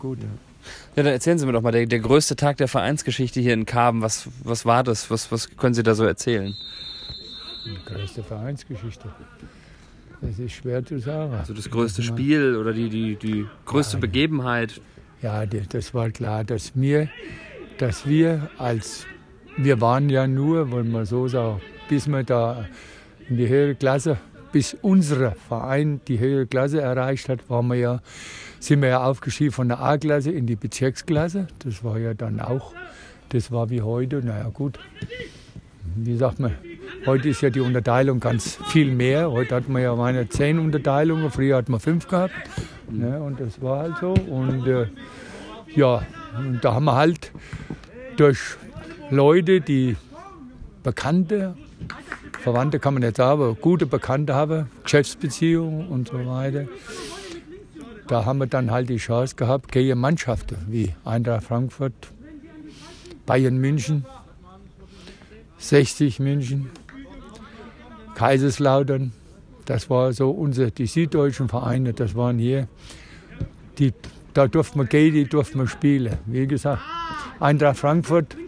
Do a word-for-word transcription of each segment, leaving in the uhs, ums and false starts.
gut. Ja. Ja, dann erzählen Sie mir doch mal, der, der größte Tag der Vereinsgeschichte hier in Karben, was, was war das? Was, was können Sie da so erzählen? Die größte Vereinsgeschichte. Das ist schwer zu sagen. Also das größte Spiel oder die, die, die größte ja, Begebenheit? Ja, das war klar, dass wir, dass wir als, wir waren ja nur, wollen wir so sagen, bis wir da in die höhere Klasse, bis unser Verein die höhere Klasse erreicht hat, waren wir ja, sind wir ja aufgestiegen von der A-Klasse in die Bezirksklasse. Das war ja dann auch, das war wie heute, naja gut, wie sagt man, heute ist ja die Unterteilung ganz viel mehr. Heute hat man ja meine zehn Unterteilungen, früher hat man fünf gehabt. Ne, und das war halt so. Und äh, ja, und da haben wir halt durch Leute, die Bekannte, Verwandte kann man nicht sagen, aber gute Bekannte haben, Geschäftsbeziehungen und so weiter. Da haben wir dann halt die Chance gehabt, gegen Mannschaften wie Eintracht Frankfurt, Bayern München, sechzig München, Kaiserslautern. Das war so unsere, die süddeutschen Vereine, das waren hier, die, da durften wir gehen, die durften wir spielen. Wie gesagt, Eintracht Frankfurt,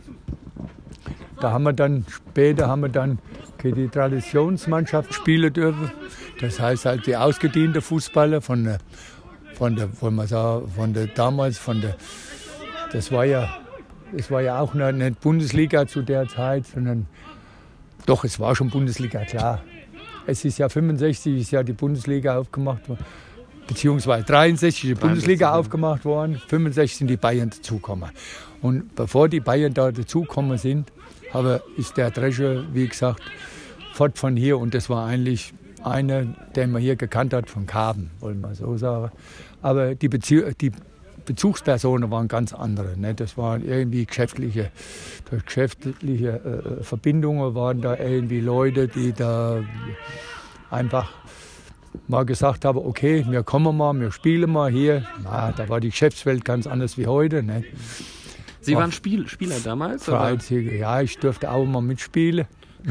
da haben wir dann, später haben wir dann die Traditionsmannschaft spielen dürfen. Das heißt halt die ausgediente Fußballer von der, von der, wollen wir sagen, von der damals, von der, das war ja, es war ja auch nicht Bundesliga zu der Zeit, sondern doch, es war schon Bundesliga, klar. Es ist ja fünfundsechzig ist ja die Bundesliga aufgemacht worden, beziehungsweise dreiundsechzig ist die Bundesliga aufgemacht worden, fünfundsechzig sind die Bayern dazugekommen. Und bevor die Bayern da dazugekommen sind, aber ist der Drescher, wie gesagt, fort von hier. Und das war eigentlich einer, den man hier gekannt hat von Karben, wollen wir so sagen. Aber die, Bezie- die Bezugspersonen waren ganz andere. Ne? Das waren irgendwie geschäftliche, durch geschäftliche äh, Verbindungen waren da irgendwie Leute, die da einfach mal gesagt haben, okay, wir kommen mal, wir spielen mal hier. Na, da war die Geschäftswelt ganz anders wie heute. Ne? Sie waren Spiel, Spieler damals? Freizüge, ja, ich durfte auch mal mitspielen.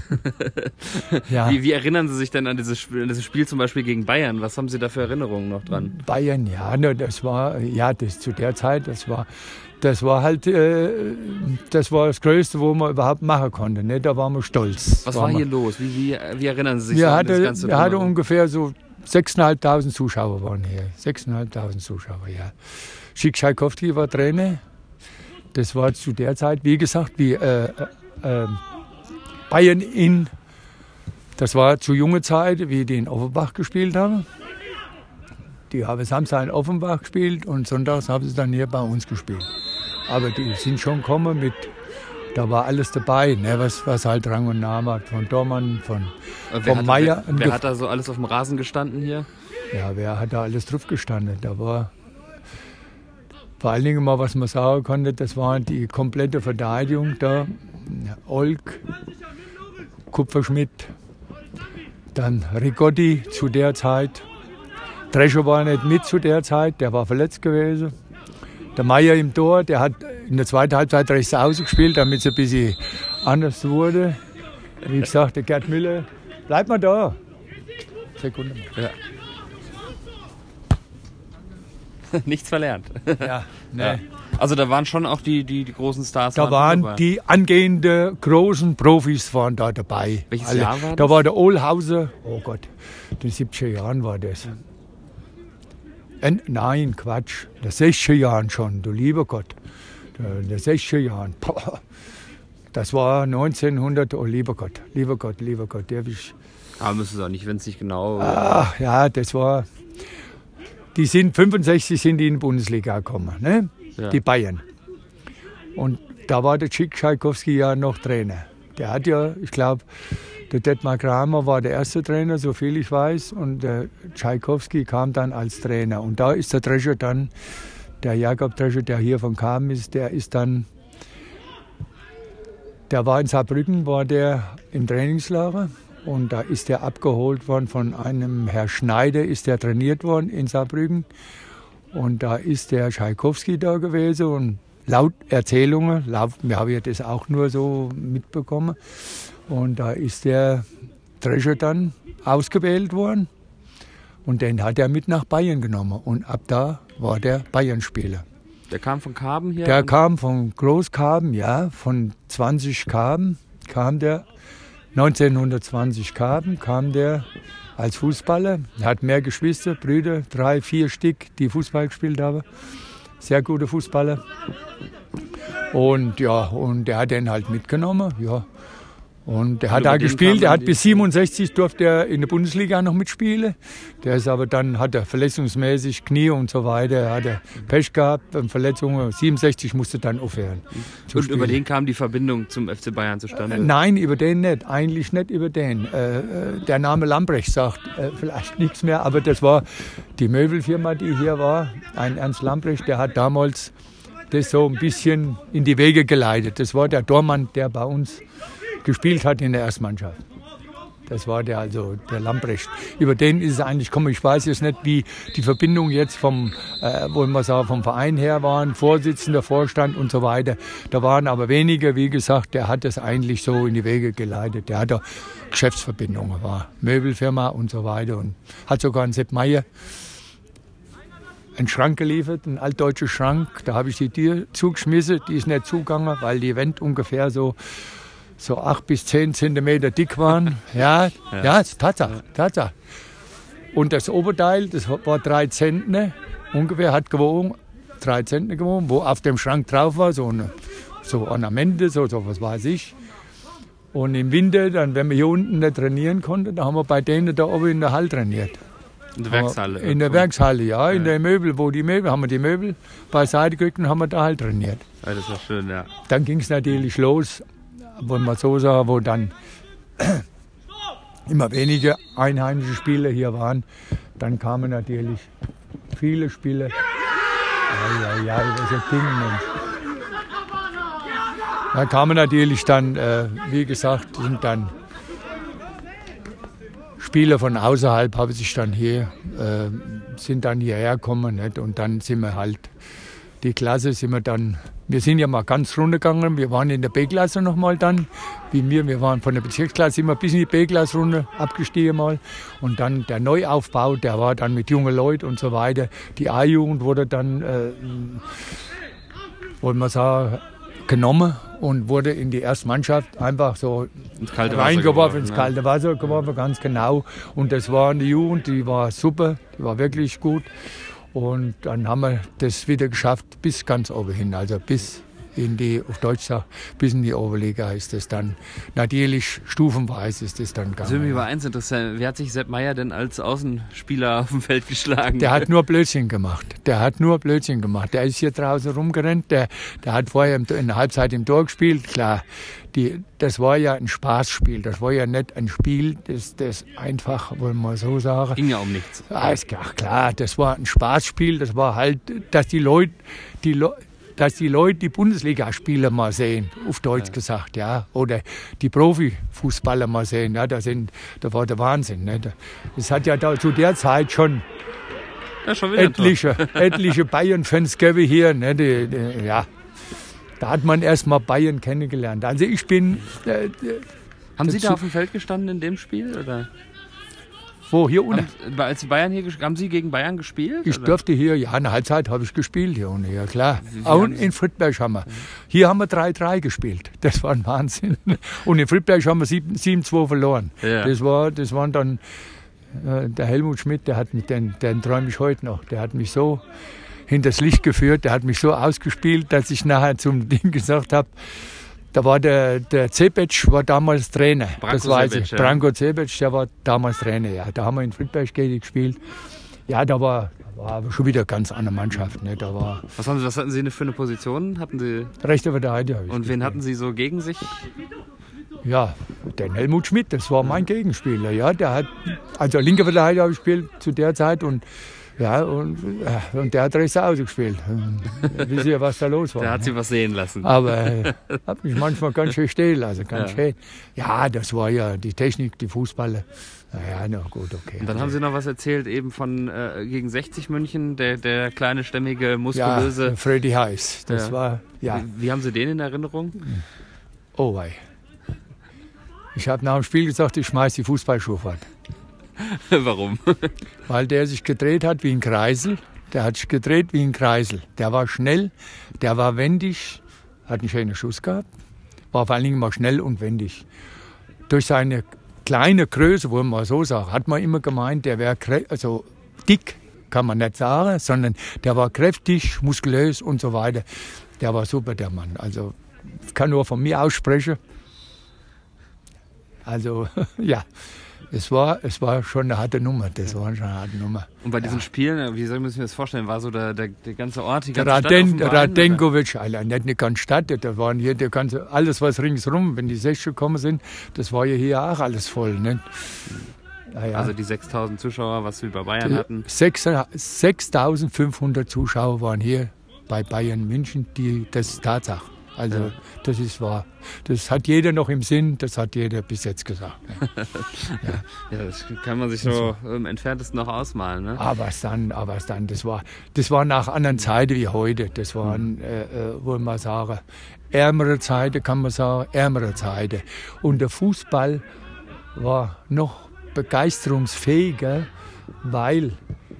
ja. wie, wie erinnern Sie sich denn an dieses, Spiel, an dieses Spiel zum Beispiel gegen Bayern? Was haben Sie da für Erinnerungen noch dran? Bayern, ja, ne, das war, ja, das zu der Zeit, das war, das war halt, äh, das war das Größte, wo man überhaupt machen konnte. Ne? Da waren wir stolz. Was war, war hier los? Wie, wie, wie erinnern Sie sich wir so hatte, an das Ganze? Wir hatten ungefähr so sechstausendfünfhundert Zuschauer waren hier. sechstausendfünfhundert Zuschauer, ja. Schick Tschaikowski war Trainer. Das war zu der Zeit, wie gesagt, wie äh, äh, Bayern in, das war zu junge Zeit, wie die in Offenbach gespielt haben. Die haben Samstag in Offenbach gespielt und sonntags haben sie dann hier bei uns gespielt. Aber die sind schon gekommen mit, da war alles dabei, ne, was, was halt Rang und Namen hat, von Dormann, von, von Meier. Wer, wer hat da so alles auf dem Rasen gestanden hier? Ja, wer hat da alles drauf gestanden? Da war vor allen Dingen mal, was man sagen konnte, das war die komplette Verteidigung da. Olk, Kupferschmidt, dann Rigotti zu der Zeit. Drescher war nicht mit zu der Zeit, der war verletzt gewesen. Der Meier im Tor, der hat in der zweiten Halbzeit rechts außen gespielt, damit es ein bisschen anders wurde. Wie gesagt, der Gerd Müller, bleib mal da. Sekunde mal. Ja. Nichts verlernt. Ja, ne. Ja. Also da waren schon auch die, die, die großen Stars. Da waren dabei. Die angehenden großen Profis waren da dabei. Welches Alle. Jahr war das? Da war der Ohlhauser, oh Gott, in den siebziger Jahren war das. Ja. Äh, nein, Quatsch, in den sechziger Jahren schon, du lieber Gott. In den sechziger Jahren, boah, das war neunzehnhundert, oh lieber Gott, lieber Gott, lieber Gott. Der ich, Aber müssen Sie auch nicht, wenn es nicht genau... Ach ja, das war... Die sind fünfundsechzig sind die in die Bundesliga gekommen, ne? Ja. Die Bayern. Und da war der Schick Tschaikowski ja noch Trainer. Der hat ja, ich glaube, der Detmar Kramer war der erste Trainer, so viel ich weiß. Und der Tschaikowski kam dann als Trainer. Und da ist der Drescher dann, der Jakob Drescher, der hier von Karben ist, der ist dann, der war in Saarbrücken, war der im Trainingslager. Und da ist er abgeholt worden von einem Herr Schneider, ist er trainiert worden in Saarbrücken. Und da ist der Tschaikowski da gewesen. Und laut Erzählungen, laut, wir haben ja das auch nur so mitbekommen. Und da ist der Drescher dann ausgewählt worden. Und den hat er mit nach Bayern genommen. Und ab da war der Bayern-Spieler. Der kam von Karben hier? Der kam von Großkarben, ja, von zwanzig Karben kam der, neunzehnhundertzwanzig Karben kam der als Fußballer. Er hat mehr Geschwister, Brüder, drei, vier Stück, die Fußball gespielt haben. Sehr gute Fußballer. Und ja, und der hat den halt mitgenommen, ja. Und der hat da gespielt, der hat bis siebenundsechzig durfte er in der Bundesliga noch mitspielen. Der ist aber dann, hat er verletzungsmäßig Knie und so weiter, hat er Pech gehabt, Verletzungen. siebenundsechzig musste dann aufhören. Und spielen. Über den kam die Verbindung zum F C Bayern zustande? Äh, nein, über den nicht, eigentlich nicht über den. Äh, der Name Lambrecht sagt äh, vielleicht nichts mehr, aber das war die Möbelfirma, die hier war. Ein Ernst Lambrecht, der hat damals das so ein bisschen in die Wege geleitet. Das war der Tormann, der bei uns gespielt hat in der Erstmannschaft. Das war der, also der Lambrecht. Über den ist es eigentlich gekommen. Ich weiß jetzt nicht, wie die Verbindung jetzt vom, äh, wollen wir sagen, vom Verein her waren, Vorsitzender, Vorstand und so weiter. Da waren aber wenige, wie gesagt, der hat das eigentlich so in die Wege geleitet. Der hat da Geschäftsverbindungen, war Möbelfirma und so weiter und hat sogar einen Sepp Meier einen Schrank geliefert, einen altdeutschen Schrank. Da habe ich die Tür zugeschmissen, die ist nicht zugegangen, weil die Wände ungefähr so so acht bis zehn Zentimeter dick waren. Ja, ja, ja, das ist Tatsache, Tatsache. Und das Oberteil, das war drei Zentner, ungefähr, hat gewogen, drei Zentner gewogen, wo auf dem Schrank drauf war, so, eine, so Ornamente, so, so was weiß ich. Und im Winter, dann, wenn wir hier unten nicht trainieren konnten, da haben wir bei denen da oben in der Halle trainiert. In der Werkshalle? In der Werkshalle, ja, in ja. der Möbel, wo die Möbel, haben wir die Möbel beiseite gerückt und haben wir da halt trainiert. Ja, das war schön, ja. Dann ging es natürlich los, wollen wir so sagen, wo dann immer weniger einheimische Spieler hier waren. Dann kamen natürlich viele Spieler. Ja, ja, ja, das ist ein Ding, Mensch. Da kamen natürlich dann, äh, wie gesagt, sind dann Spieler von außerhalb, haben sich dann hier, äh, sind dann hierher gekommen, nicht? Und dann sind wir halt, die Klasse sind wir dann, wir sind ja mal ganz runtergegangen, wir waren in der B-Klasse nochmal dann, wie mir, wir waren von der Bezirksklasse, sind wir bis in die B-Klasse runter abgestiegen mal. Und dann der Neuaufbau, der war dann mit jungen Leuten und so weiter. Die A-Jugend wurde dann, äh, wollen wir sagen, genommen und wurde in die erste Mannschaft einfach so ins kalte reingeworfen, ins kalte Wasser geworfen, ganz genau. Und das war eine Jugend, die war super, die war wirklich gut. Und dann haben wir das wieder geschafft bis ganz oben hin, also bis in die, auf Deutsch sagt, bis in die Oberliga ist das dann, natürlich stufenweise ist das dann gegangen. Also mir war eins interessant, wie hat sich Sepp Meier denn als Außenspieler auf dem Feld geschlagen? Der hat nur Blödsinn gemacht, der hat nur Blödsinn gemacht, der ist hier draußen rumgerannt, der, der hat vorher in der Halbzeit im Tor gespielt, klar, die, das war ja ein Spaßspiel, das war ja nicht ein Spiel, das, das einfach, wollen wir so sagen. Ging ja um nichts. Ah, ist klar, klar, das war ein Spaßspiel, das war halt, dass die Leute, die Leute, dass die Leute die Bundesligaspieler mal sehen, auf Deutsch ja. gesagt, ja, oder die Profifußballer mal sehen, ja, das, sind, das war der Wahnsinn. Ne? Das hat ja da zu der Zeit schon, ja, schon etliche, etliche Bayern-Fans gegeben hier, ne? die, die, ja, da hat man erst mal Bayern kennengelernt. Also ich bin... Äh, Haben Sie da auf dem Feld gestanden in dem Spiel, oder? Wo, hier unten? Haben, als Bayern hier, haben Sie gegen Bayern gespielt? Ich oder? durfte hier, ja, eine Halbzeit habe ich gespielt hier unten, ja klar. Auch in Friedberg haben wir. Hier haben wir drei drei gespielt. Das war ein Wahnsinn. Und in Friedberg haben wir sieben zwei verloren. Ja. Das, war, das waren dann, äh, der Helmut Schmidt, der hat mich, den, den träume ich heute noch, der hat mich so hinters Licht geführt, der hat mich so ausgespielt, dass ich nachher zum Ding gesagt habe, da war der, der Zebec war damals Trainer, Branko das weiß Zebec, ich. Ja. Branko Zebec, der war damals Trainer, ja. Da haben wir in Friedberg gespielt. Ja, da war, da war aber schon wieder eine ganz andere Mannschaft. Ne? Da war was, haben Sie, was hatten Sie für eine Position? Hatten Sie rechter Verteidiger. Und wen gespielt. Hatten Sie so gegen sich? Ja, den Helmut Schmidt, das war mein Gegenspieler. Ja, der hat, also linker Verteidiger habe ich gespielt zu der Zeit und ja, und, und der hat rechts ausgespielt. Wisst ihr, was da los war? Der hat ne? Sie was sehen lassen. Aber äh, hat mich manchmal ganz schön stehen lassen, ganz ja. schön. Ja, das war ja die Technik, die Fußballer. Naja, na gut, okay. Und dann haben Sie noch was erzählt, eben von äh, gegen sechzig München, der, der kleine, stämmige, muskulöse... Ja, Freddy Heiß, das ja. war, ja. Wie, wie haben Sie den in Erinnerung? Oh wei. Ich habe nach dem Spiel gesagt, ich schmeiß die Fußballschuhe fort. Warum? Weil der sich gedreht hat wie ein Kreisel. Der hat sich gedreht wie ein Kreisel. Der war schnell, der war wendig, hat einen schönen Schuss gehabt, war vor allen Dingen mal schnell und wendig. Durch seine kleine Größe, wo man so sagt, hat man immer gemeint, der wäre also dick, kann man nicht sagen, sondern der war kräftig, muskulös und so weiter. Der war super, der Mann. Also ich kann nur von mir aussprechen. Also ja, es war, es war schon eine harte Nummer. Das war schon eine harte Nummer. Und bei diesen ja. Spielen, wie soll man sich das vorstellen, war so der, der, der ganze Ort, die ganze der Raden, Stadt auf dem Radenkovic, Alter, nicht eine ganze Stadt, da waren hier der ganze, alles was ringsrum, wenn die sechzig gekommen sind, das war ja hier auch alles voll. Ne? Ja, ja. Also die sechstausend Zuschauer, was wir bei Bayern die hatten? sechstausendfünfhundert Zuschauer waren hier bei Bayern München, die, das ist Tatsache. Also ja. das ist wahr. Das hat jeder noch im Sinn, das hat jeder bis jetzt gesagt. Ne? Ja. Ja, das kann man sich so im Entferntesten noch ausmalen. Ne? Aber es dann, aber es dann, das war, das war nach anderen Zeiten wie heute. Das waren, mhm. äh, wollen wir sagen, ärmere Zeiten, kann man sagen, ärmere Zeiten. Und der Fußball war noch begeisterungsfähiger, weil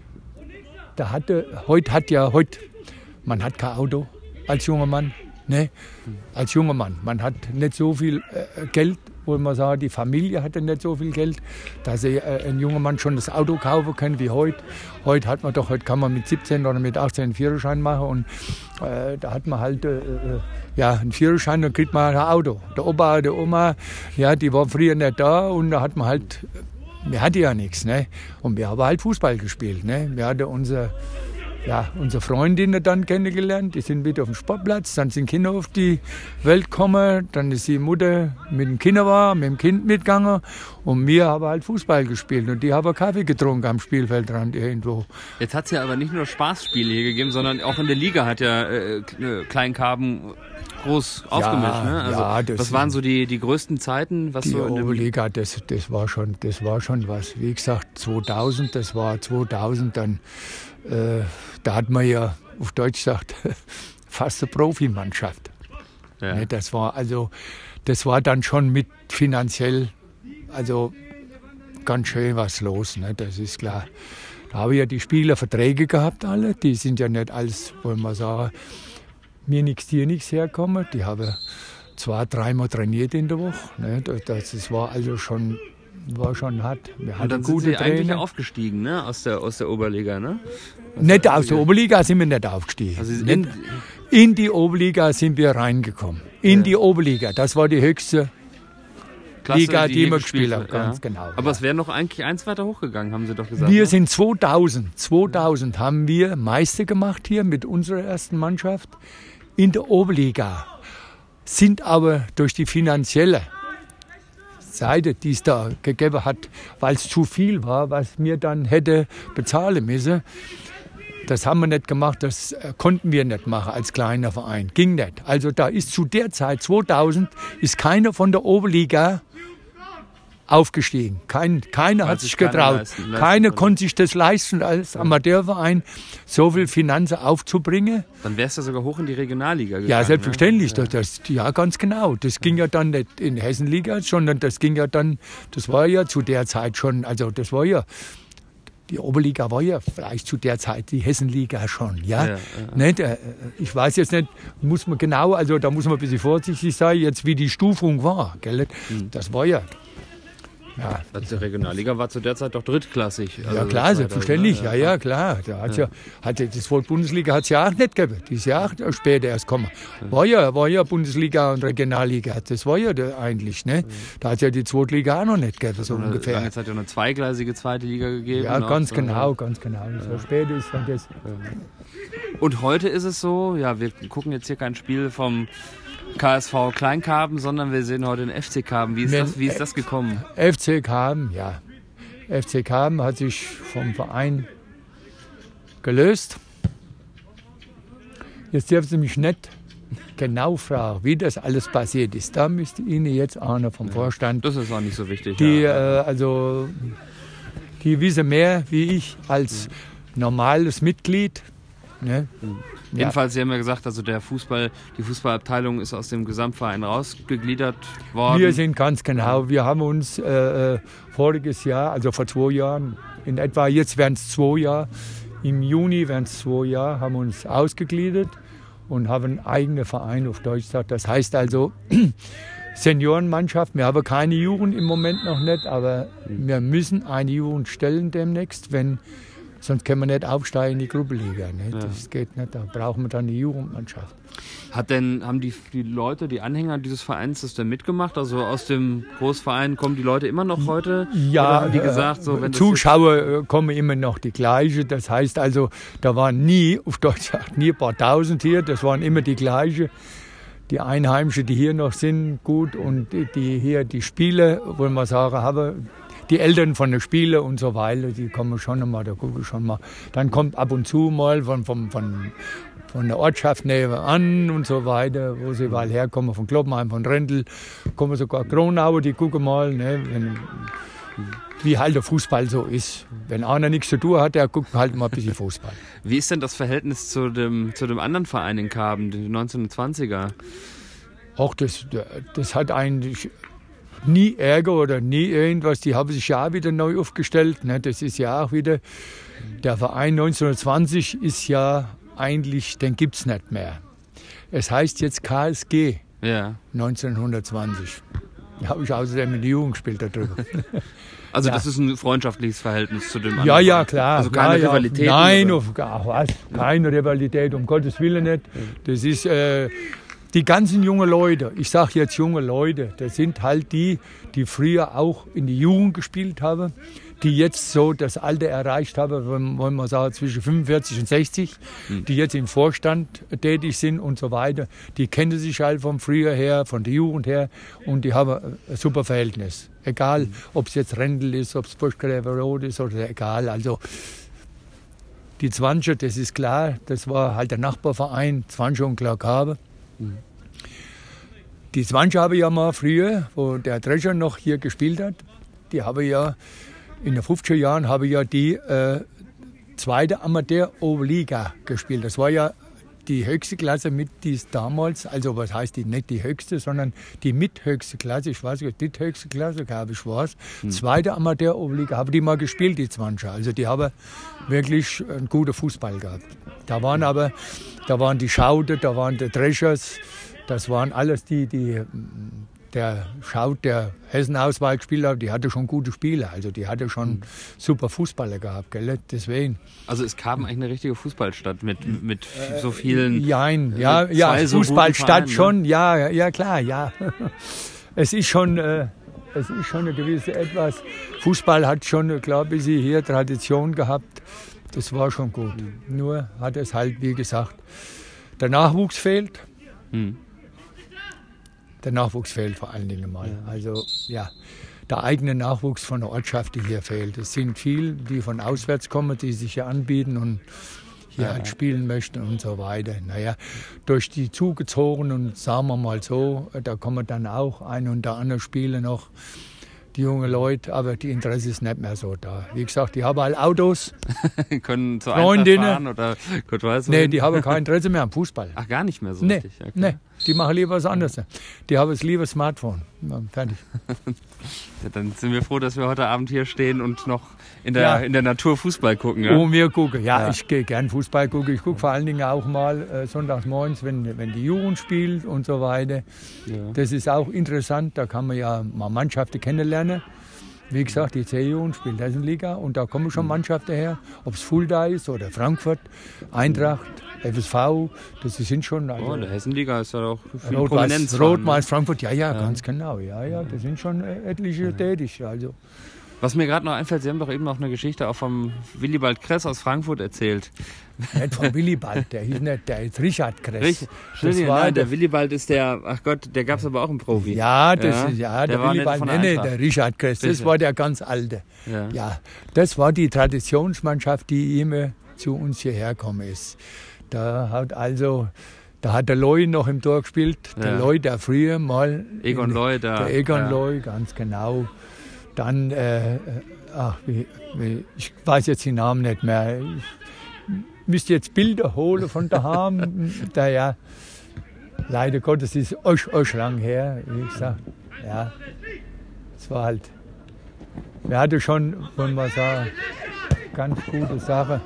da hatte, heute hat ja, heute, man hat kein Auto als junger Mann. Ne? Als junger Mann. Man hat nicht so viel äh, Geld, wo man sagt, die Familie hatte nicht so viel Geld, dass äh, ein junger Mann schon das Auto kaufen kann wie heute. Heute hat man doch, heute kann man mit siebzehn oder mit achtzehn einen Führerschein machen und äh, da hat man halt äh, ja, einen Führerschein und kriegt man ein Auto. Der Opa, der Oma, ja, die waren früher nicht da und da hat man halt, wir hatten ja nichts, ne? Und wir haben halt Fußball gespielt, ne? Wir hatten unser Ja, unsere Freundinnen dann kennengelernt, die sind wieder auf dem Sportplatz, dann sind Kinder auf die Welt gekommen, dann ist die Mutter mit dem Kinderwagen, mit dem Kind mitgegangen und wir haben halt Fußball gespielt und die haben Kaffee getrunken am Spielfeldrand irgendwo. Jetzt hat es ja aber nicht nur Spaßspiele hier gegeben, sondern auch in der Liga hat ja äh, Kleinkarben groß aufgemischt. Ja, ne? Also, ja, das was waren so die, die größten Zeiten? Was die so Oberliga, das, das, war schon, das war schon was. Wie gesagt, zweitausend, das war zweitausend dann. Äh, da hat man ja, auf Deutsch gesagt, fast eine Profimannschaft. Ja. Ne, das war also, das war dann schon mit finanziell, also ganz schön was los, ne, das ist klar. Da habe ich ja die Spieler Verträge gehabt alle, die sind ja nicht als, wollen wir sagen, mir nichts, dir nichts herkommen. Die haben zwei, dreimal trainiert in der Woche. Ne, das, das war also schon... war schon hart. Wir und dann sind Sie eigentlich aufgestiegen, ne? Aus der, aus der Oberliga, ne? Aus nicht der aus der Oberliga sind wir nicht aufgestiegen. Also nicht, in, in die Oberliga sind wir reingekommen. In ja. die Oberliga. Das war die höchste Klasse, Liga, die, die wir gespielt haben. Ganz ja. genau. Aber ja. es wäre noch eigentlich eins weiter hochgegangen, haben Sie doch gesagt. Wir ne? sind zweitausend. zweitausend haben wir Meister gemacht hier mit unserer ersten Mannschaft in der Oberliga. Sind aber durch die finanzielle Seite, die es da gegeben hat, weil es zu viel war, was mir dann hätte bezahlen müssen. Das haben wir nicht gemacht, das konnten wir nicht machen als kleiner Verein. Ging nicht. Also da ist zu der Zeit, zweitausend, ist keiner von der Oberliga aufgestiegen. Kein, keiner hat sich getraut. Leisten, keiner konnte sich das leisten, als Amateurverein so viel Finanzen aufzubringen. Dann wärst du sogar hoch in die Regionalliga gegangen. Ja, selbstverständlich. Ne? Das, das, ja, ganz genau. Das ging ja dann nicht in Hessenliga, sondern das ging ja dann, das war ja zu der Zeit schon, also das war ja, die Oberliga war ja vielleicht zu der Zeit die Hessenliga schon, ja. ja, ja. Nicht, ich weiß jetzt nicht, muss man genau, also da muss man ein bisschen vorsichtig sein, jetzt wie die Stufung war, gell? Das war ja... Ja, also die Regionalliga war zu der Zeit doch drittklassig. Also ja klar, selbstverständlich, ja, ja, klar. Da hat's ja. Ja, hat, das Wort Bundesliga hat es ja auch nicht gegeben. Die ist ja auch später erst gekommen. War ja, war ja Bundesliga und Regionalliga, das war ja der eigentlich. Ne? Da hat es ja die Zweitliga auch noch nicht gegeben, so eine, ungefähr. Es hat ja eine zweigleisige zweite Liga gegeben. Ja, ganz genau, ganz genau. So ja. Später ist dann das. Und heute ist es so, ja, wir gucken jetzt hier kein Spiel vom K S V Kleinkarben, sondern wir sehen heute den F C Karben. Wie ist, das, wie ist das gekommen? F C Karben, ja. F C Karben hat sich vom Verein gelöst. Jetzt dürfen Sie mich nicht genau fragen, wie das alles passiert ist. Da müsste Ihnen jetzt einer vom Vorstand... Das ist auch nicht so wichtig. Die, ja. äh, also, die wissen mehr wie ich als normales Mitglied. Ne? Mhm. Ja. Jedenfalls, Sie haben ja gesagt, also der Fußball, die Fußballabteilung ist aus dem Gesamtverein rausgegliedert worden. Wir sind ganz genau, wir haben uns äh, voriges Jahr, also vor zwei Jahren, in etwa jetzt wären es zwei Jahre, im Juni während zwei Jahre haben wir uns ausgegliedert und haben einen eigenen Verein auf Deutsch gesagt. Das heißt also Seniorenmannschaft. Wir haben keine Jugend im Moment noch nicht, aber wir müssen eine Jugend stellen demnächst, wenn, sonst können wir nicht aufsteigen in die Gruppenliga. Ne? Ja. Das geht nicht, da brauchen wir dann eine Jugendmannschaft. Hat denn, haben die, die Leute, die Anhänger dieses Vereins das denn mitgemacht? Also aus dem Großverein kommen die Leute immer noch heute? Ja, Oder wie gesagt, so, wenn Zuschauer kommen immer noch die gleiche. Das heißt also, da waren nie, auf Deutsch gesagt, nie ein paar Tausend hier, das waren immer die gleiche. Die Einheimischen, die hier noch sind, gut, und die hier die Spiele, wollen wir sagen, haben die Eltern von den Spielen und so weiter, die kommen schon mal, da gucke ich schon mal. Dann kommt ab und zu mal von, von, von, von der Ortschaft nebenan und so weiter, wo sie überall herkommen, von Kloppenheim, von Rendel, kommen sogar Kronauer, die gucken mal, ne, wenn, wie halt der Fußball so ist. Wenn einer nichts zu tun hat, der guckt halt mal ein bisschen Fußball. Wie ist denn das Verhältnis zu dem, zu dem anderen Verein in Karben, die neunzehnhundertzwanziger? Auch das, das hat eigentlich nie Ärger oder nie irgendwas. Die haben sich ja auch wieder neu aufgestellt. Ne? Das ist ja auch wieder, der Verein neunzehnhundertzwanzig ist ja eigentlich, den gibt es nicht mehr. Es heißt jetzt K S G ja. neunzehnhundertzwanzig. Da habe ich außerdem in die Jugend gespielt darüber. Also ja. Das ist ein freundschaftliches Verhältnis zu dem anderen. Ja, ja, klar. Also keine ja, Rivalität? Ja. Nein, auf, ach, was, keine Rivalität, um Gottes Willen nicht. Das ist äh, die ganzen jungen Leute, ich sage jetzt junge Leute, das sind halt die, die früher auch in die Jugend gespielt haben, die jetzt so das Alter erreicht haben, wollen wir sagen zwischen fünfundvierzig und sechzig, hm. die jetzt im Vorstand tätig sind und so weiter. Die kennen sich halt vom Früher her, von der Jugend her und die haben ein super Verhältnis. Egal, hm. ob es jetzt Rendel ist, ob es Burggraberrot ist oder egal. Also die Zwanziger, das ist klar, das war halt der Nachbarverein, Zwanziger und Klaghabe. Hm. Die Zwanziger habe ich ja mal früher, wo der Drescher noch hier gespielt hat, die habe ja in den fünfziger Jahren habe ich ja die äh, zweite Amateur-Oberliga gespielt. Das war ja die höchste Klasse mit dies damals, also was heißt die, nicht die höchste, sondern die mithöchste Klasse, ich weiß nicht, die höchste Klasse, glaube ich, war es. Hm. Zweite Amateur-Oberliga, habe die mal gespielt, die Zwanziger. Also die haben wirklich einen guten Fußball gehabt. Da waren aber, da waren die Schaute, da waren die Dreschers, das waren alles die, die der Schaut, der Hessen-Auswahl gespielt hat, die hatte schon gute Spieler. Also die hatte schon mhm. super Fußballer gehabt, gell? Deswegen. Also es kam eigentlich eine richtige Fußballstadt mit, mit äh, so vielen... Jein, ja, äh, ja, ja Fußballstadt schon, ne? ja, ja klar, ja. Es ist schon, äh, es ist schon eine gewisse etwas. Fußball hat schon, glaube ich, hier Tradition gehabt. Das war schon gut. Mhm. Nur hat es halt, wie gesagt, der Nachwuchs fehlt. Mhm. Der Nachwuchs fehlt vor allen Dingen mal. Ja. Also ja, der eigene Nachwuchs von der Ortschaft, die hier fehlt. Es sind viele, die von auswärts kommen, die sich hier anbieten und hier ja. halt spielen möchten und so weiter. Naja, durch die Zugezogenen, sagen wir mal so, da kommen dann auch ein und der andere Spiele noch, die jungen Leute, aber die Interesse ist nicht mehr so da. Wie gesagt, die haben halt Autos, können zur Freundinnen fahren oder Gott weiß nee, die haben kein Interesse mehr am Fußball. Ach, gar nicht mehr so nee, richtig? Okay. Nee, die machen lieber was anderes. Die haben das lieber Smartphone. Ja, fertig. Ja, dann sind wir froh, dass wir heute Abend hier stehen und noch in der, ja. in der Natur Fußball gucken. Ja? Oh, wir gucken. Ja, ja. Ich gehe gern Fußball gucken. Ich gucke vor allen Dingen auch mal äh, sonntags morgens, wenn, wenn die Jugend spielt und so weiter. Ja. Das ist auch interessant. Da kann man ja mal Mannschaften kennenlernen. Wie gesagt, die C-Jugend spielt Hessenliga und da kommen schon Mannschaften her, ob es Fulda ist oder Frankfurt, Eintracht, F S V, das sind schon... Also oh, der Hessenliga ist ja auch viel Rot-Weiß, Prominenz. Rot-Weiß Frankfurt, ja, ja, ja, ganz genau, ja, ja, das sind schon etliche ja. tätig, also... Was mir gerade noch einfällt, Sie haben doch eben noch eine Geschichte auch vom Willibald Kress aus Frankfurt erzählt. Nicht von Willibald, der hieß nicht, der ist Richard Kress. Rich, das war nein, der, der Willibald ist der, ach Gott, der gab es aber auch im Profi. Ja, das ja, ist, ja der, der Willibald, nee, nee, der Richard Kress, das war der ganz alte. Ja. ja, das war die Traditionsmannschaft, die immer zu uns hierher gekommen ist. Da hat also... Da hat der Loy noch im Tor gespielt, der ja. Loy, der früher mal... Egon Loy, der... Der Egon ja. Loy, ganz genau. Dann, äh, ach, wie, wie, ich weiß jetzt den Namen nicht mehr. Ich müsste jetzt Bilder holen von daheim. da, ja, leider Gottes ist euch, euch lang her, wie gesagt. Ja, es war halt, wir hatten schon, wollen wir sagen, ganz gute Sache.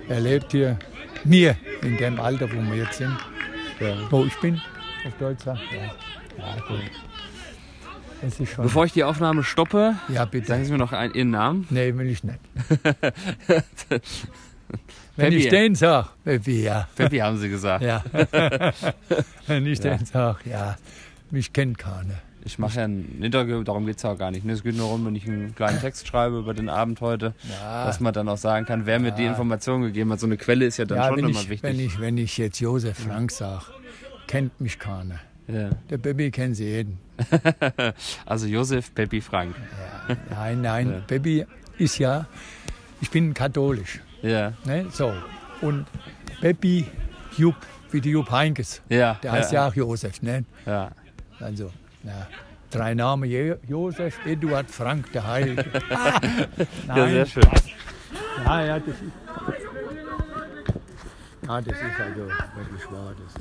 er lebt hier, mir, in dem Alter, wo wir jetzt sind. Ja. Wo ich bin, auf Deutsch sagt. Ja, ja gut. Das ist schon. Bevor ich die Aufnahme stoppe, ja, bitte. sagen Sie mir noch einen, Ihren Namen. Nee, will ich nicht. Wenn ich den sage, Peppi, ja. Peppi haben Sie gesagt. Ja. Wenn ich Ja. den sage, ja, mich kennt keiner. Ich mache ja ein Interview, darum geht es ja auch gar nicht. Es geht nur darum, wenn ich einen kleinen Text schreibe über den Abend heute, Ja. dass man dann auch sagen kann, wer mir die Ja. Information gegeben hat. So eine Quelle ist ja dann Ja, schon wenn immer ich, wichtig. wenn ich, wenn ich jetzt Josef Frank sage, kennt mich keiner. Ja. Der Peppi kennt sie jeden. Also Josef Peppi Frank. Ja. Nein, nein, Ja. Peppi ist ja, ich bin katholisch. Ja. Ne? So. Und Peppi Jupp, wie die Jupp Heynckes. Ja. Der heißt ja. ja auch Josef. Ne? Ja. Also, ja. Drei Namen: Je- Josef, Eduard, Frank, der Heilige. Ah, nein. Ja, sehr schön. Ja, ja, das ist. Ja, das ist also wirklich wahr. Das